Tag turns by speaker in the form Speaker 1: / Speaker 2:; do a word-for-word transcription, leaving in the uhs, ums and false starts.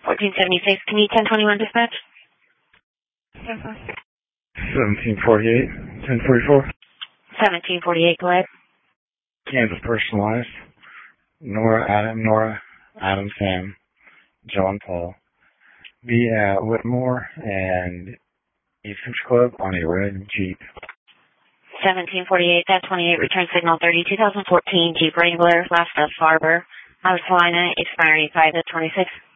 Speaker 1: fourteen seventy-six, can you ten twenty-one dispatch?
Speaker 2: seventeen forty-eight, ten forty-four.
Speaker 1: seventeen forty-eight, go ahead.
Speaker 2: Kansas Personalized. Nora, Adam, Nora, Adam, Sam, Joe, and Paul. Be at Whitmore and East Country Club on a red Jeep.
Speaker 1: seventeen forty-eight, ten twenty-eight, return signal thirty, two thousand fourteen Jeep Wrangler, last stop Harbor, North Carolina, expiring five of twenty-six.